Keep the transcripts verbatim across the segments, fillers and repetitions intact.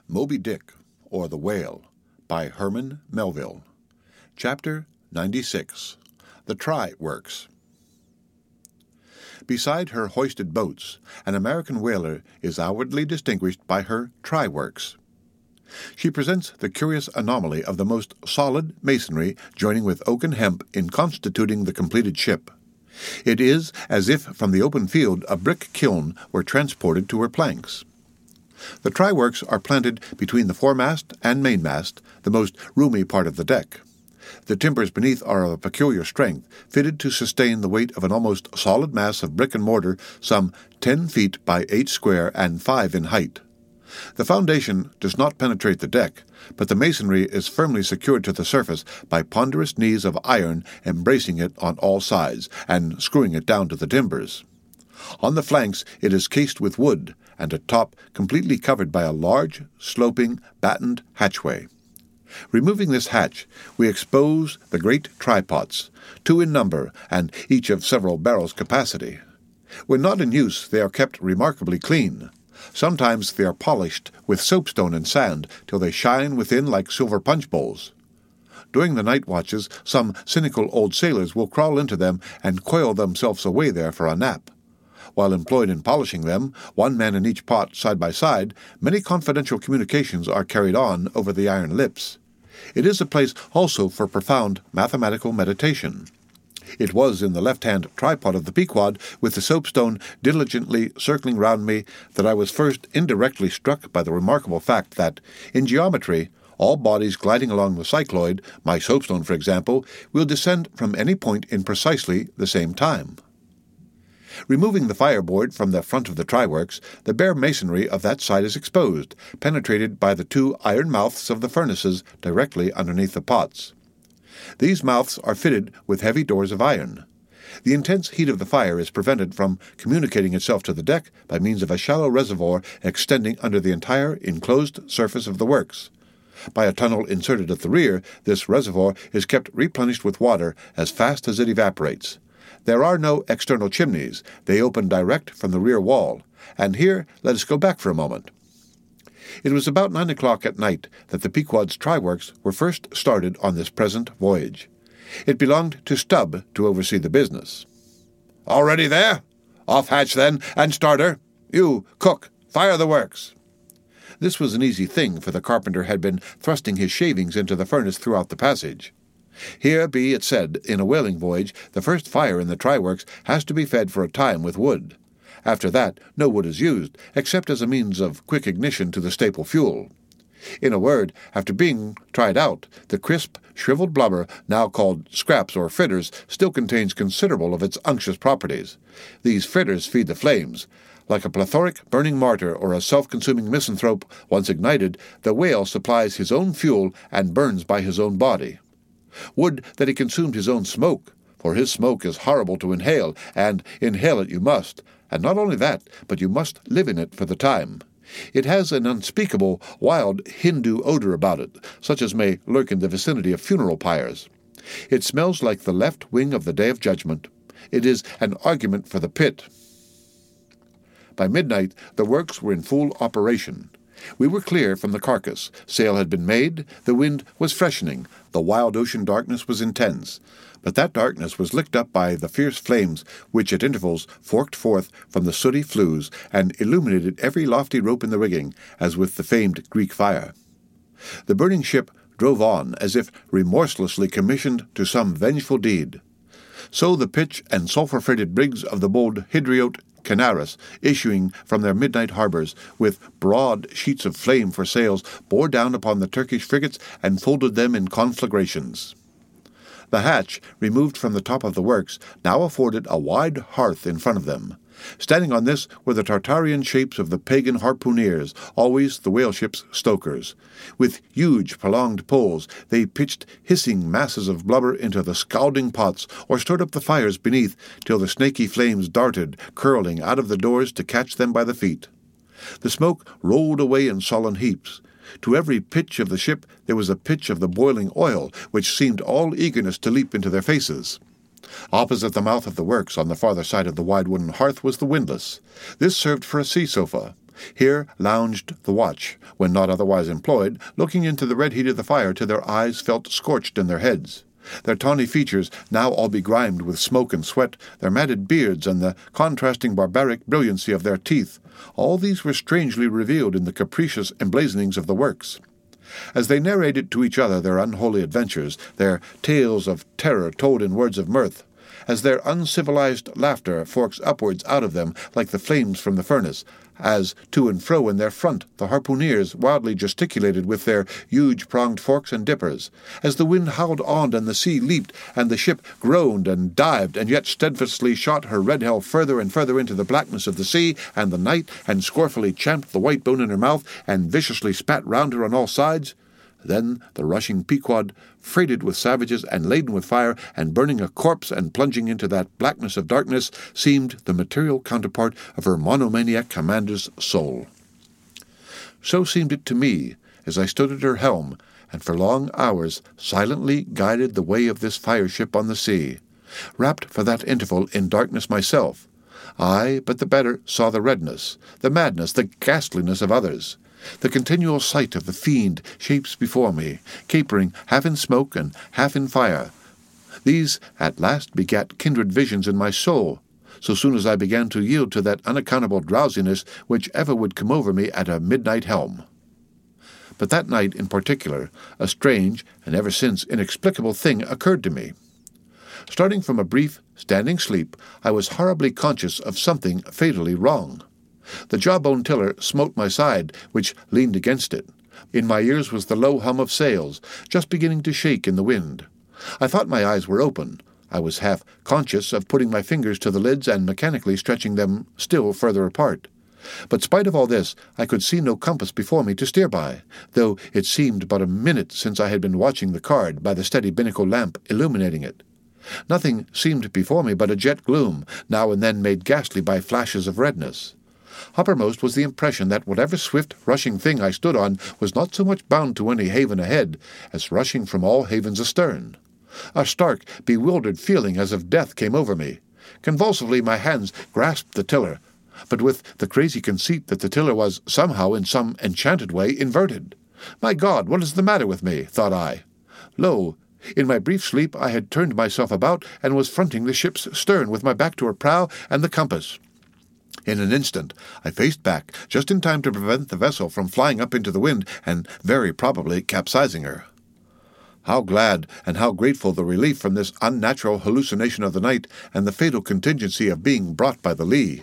Moby Dick, or the Whale, by Herman Melville. Chapter ninety-six. The Try Works. Beside her hoisted boats, an American whaler is outwardly distinguished by her try works. She presents the curious anomaly of the most solid masonry joining with oak and hemp in constituting the completed ship. It is as if from the open field a brick kiln were transported to her planks. The try works are planted between the foremast and mainmast, the most roomy part of the deck. The timbers beneath are of a peculiar strength, fitted to sustain the weight of an almost solid mass of brick and mortar some ten feet by eight square and five in height. The foundation does not penetrate the deck, but the masonry is firmly secured to the surface by ponderous knees of iron embracing it on all sides and screwing it down to the timbers. On the flanks it is cased with wood, and at top completely covered by a large, sloping, battened hatchway. Removing this hatch, we expose the great trypots, two in number and each of several barrels' capacity. When not in use, they are kept remarkably clean. Sometimes they are polished with soapstone and sand till they shine within like silver punch bowls. During the night watches, some cynical old sailors will crawl into them and coil themselves away there for a nap. While employed in polishing them, one man in each pot side by side, many confidential communications are carried on over the iron lips. It is a place also for profound mathematical meditation. It was in the left-hand tripod of the Pequod, with the soapstone diligently circling round me, that I was first indirectly struck by the remarkable fact that, in geometry, all bodies gliding along the cycloid, my soapstone for example, will descend from any point in precisely the same time. Removing the fireboard from the front of the try-works, the bare masonry of that side is exposed, penetrated by the two iron mouths of the furnaces directly underneath the pots. These mouths are fitted with heavy doors of iron. The intense heat of the fire is prevented from communicating itself to the deck by means of a shallow reservoir extending under the entire enclosed surface of the works. By a tunnel inserted at the rear, this reservoir is kept replenished with water as fast as it evaporates. There are no external chimneys. They open direct from the rear wall. And here let us go back for a moment. It was about nine o'clock at night that the Pequod's try-works were first started on this present voyage. It belonged to Stubb to oversee the business. "All ready there? Off hatch, then, and starter. You, cook, fire the works." This was an easy thing, for the carpenter had been thrusting his shavings into the furnace throughout the passage. Here be it said, in a whaling voyage, the first fire in the try-works has to be fed for a time with wood. After that, no wood is used, except as a means of quick ignition to the staple fuel. In a word, after being tried out, the crisp, shriveled blubber, now called scraps or fritters, still contains considerable of its unctuous properties. These fritters feed the flames. Like a plethoric burning martyr or a self-consuming misanthrope, once ignited, the whale supplies his own fuel and burns by his own body. Would that he consumed his own smoke, for his smoke is horrible to inhale, and inhale it you must, and not only that, but you must live in it for the time. It has an unspeakable, wild Hindu odor about it, such as may lurk in the vicinity of funeral pyres. It smells like the left wing of the Day of Judgment. It is an argument for the pit. By midnight the works were in full operation. We were clear from the carcass. Sail had been made. The wind was freshening. The wild ocean darkness was intense. But that darkness was licked up by the fierce flames which at intervals forked forth from the sooty flues and illuminated every lofty rope in the rigging, as with the famed Greek fire. The burning ship drove on as if remorselessly commissioned to some vengeful deed. So the pitch and sulphur-freighted brigs of the bold Hydriote Canaris, issuing from their midnight harbours, with broad sheets of flame for sails, bore down upon the Turkish frigates and folded them in conflagrations. The hatch, removed from the top of the works, now afforded a wide hearth in front of them. Standing on this were the Tartarian shapes of the pagan harpooneers, always the whaleship's stokers. With huge prolonged poles, they pitched hissing masses of blubber into the scalding pots, or stirred up the fires beneath, till the snaky flames darted, curling out of the doors to catch them by the feet. The smoke rolled away in sullen heaps. To every pitch of the ship there was a pitch of the boiling oil, which seemed all eagerness to leap into their faces. Opposite the mouth of the works, on the farther side of the wide wooden hearth, was the windlass. This served for a sea sofa. Here lounged the watch, when not otherwise employed, looking into the red heat of the fire till their eyes felt scorched in their heads. Their tawny features, now all begrimed with smoke and sweat, their matted beards, and the contrasting barbaric brilliancy of their teeth, all these were strangely revealed in the capricious emblazonings of the works. As they narrated to each other their unholy adventures, their tales of terror told in words of mirth, as their uncivilized laughter forks upwards out of them like the flames from the furnace, as to and fro in their front the harpooneers wildly gesticulated with their huge pronged forks and dippers, as the wind howled on and the sea leaped, and the ship groaned and dived, and yet steadfastly shot her red hull further and further into the blackness of the sea and the night, and scornfully champed the white bone in her mouth, and viciously spat round her on all sides, then the rushing Pequod, freighted with savages and laden with fire, and burning a corpse and plunging into that blackness of darkness, seemed the material counterpart of her monomaniac commander's soul. So seemed it to me, as I stood at her helm, and for long hours silently guided the way of this fire-ship on the sea, wrapped for that interval in darkness myself. I, but the better, saw the redness, the madness, the ghastliness of others, the continual sight of the fiend shapes before me, capering half in smoke and half in fire. These at last begat kindred visions in my soul, so soon as I began to yield to that unaccountable drowsiness which ever would come over me at a midnight helm. But that night in particular, a strange, and ever since inexplicable thing occurred to me. Starting from a brief, standing sleep, I was horribly conscious of something fatally wrong. The jawbone tiller smote my side, which leaned against it. In my ears was the low hum of sails, just beginning to shake in the wind. I thought my eyes were open. I was half conscious of putting my fingers to the lids and mechanically stretching them still further apart. But spite of all this, I could see no compass before me to steer by, though it seemed but a minute since I had been watching the card by the steady binnacle lamp illuminating it. Nothing seemed before me but a jet gloom, now and then made ghastly by flashes of redness. Uppermost was the impression that whatever swift, rushing thing I stood on was not so much bound to any haven ahead as rushing from all havens astern. A stark, bewildered feeling as of death came over me. Convulsively my hands grasped the tiller, but with the crazy conceit that the tiller was somehow in some enchanted way inverted. My God, what is the matter with me? Thought I. Lo, in my brief sleep I had turned myself about and was fronting the ship's stern with my back to her prow and the compass. In an instant I faced back, just in time to prevent the vessel from flying up into the wind and very probably capsizing her. How glad and how grateful the relief from this unnatural hallucination of the night and the fatal contingency of being brought by the lee.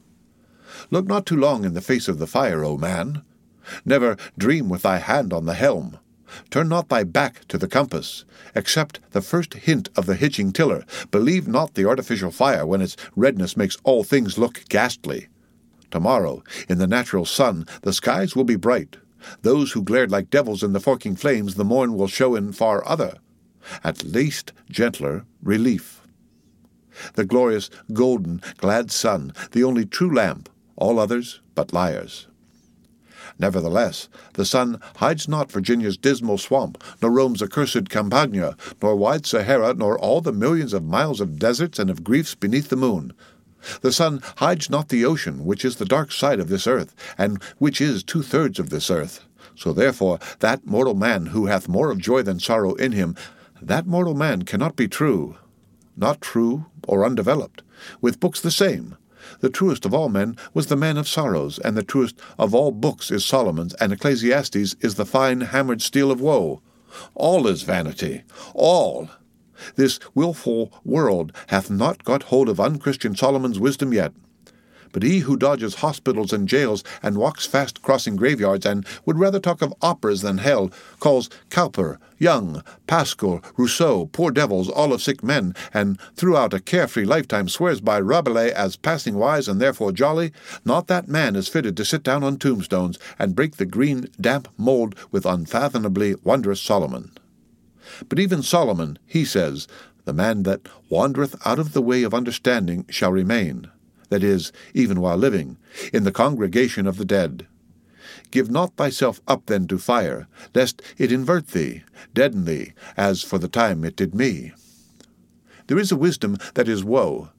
Look not too long in the face of the fire, O man. Never dream with thy hand on the helm. Turn not thy back to the compass. Accept the first hint of the hitching tiller. Believe not the artificial fire when its redness makes all things look ghastly. Tomorrow, in the natural sun, the skies will be bright. Those who glared like devils in the forking flames the morn will show in far other, at least gentler, relief. The glorious, golden, glad sun, the only true lamp, all others but liars. Nevertheless, the sun hides not Virginia's dismal swamp, nor Rome's accursed Campagna, nor wide Sahara, nor all the millions of miles of deserts and of griefs beneath the moon. The sun hides not the ocean, which is the dark side of this earth, and which is two-thirds of this earth. So therefore that mortal man who hath more of joy than sorrow in him, that mortal man cannot be true. Not true or undeveloped. With books the same. The truest of all men was the man of sorrows, and the truest of all books is Solomon's, and Ecclesiastes is the fine hammered steel of woe. All is vanity. All. This wilful world hath not got hold of unchristian Solomon's wisdom yet. But he who dodges hospitals and jails, and walks fast crossing graveyards, and would rather talk of operas than hell, calls Cowper, Young, Pascal, Rousseau, poor devils, all of sick men, and throughout a carefree lifetime swears by Rabelais as passing wise and therefore jolly, not that man is fitted to sit down on tombstones and break the green, damp mould with unfathomably wondrous Solomon. But even Solomon, he says, the man that wandereth out of the way of understanding shall remain, that is, even while living, in the congregation of the dead. Give not thyself up then to fire, lest it invert thee, deaden thee, as for the time it did me. There is a wisdom that is woe,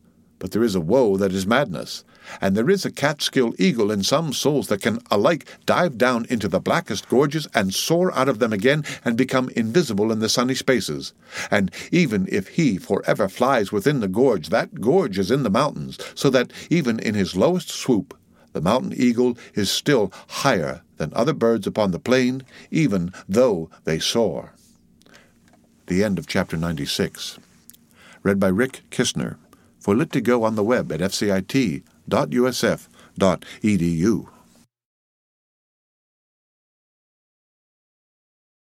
but there is a woe that is madness, and there is a Catskill eagle in some souls that can alike dive down into the blackest gorges and soar out of them again and become invisible in the sunny spaces. And even if he forever flies within the gorge, that gorge is in the mountains, so that even in his lowest swoop, the mountain eagle is still higher than other birds upon the plain, even though they soar. The end of chapter ninety-six. Read by Rick Kistner. For Lit to Go on the web at f c i t dot u s f dot e d u.